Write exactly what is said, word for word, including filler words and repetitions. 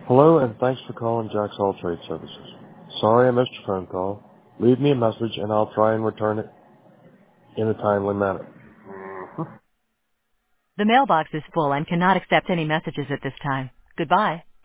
Hello, and thanks for calling Jack's All Trade Services. Sorry I missed your phone call. Leave me a message and I'll try and return it in a timely manner. The mailbox is full and cannot accept any messages at this time. Goodbye.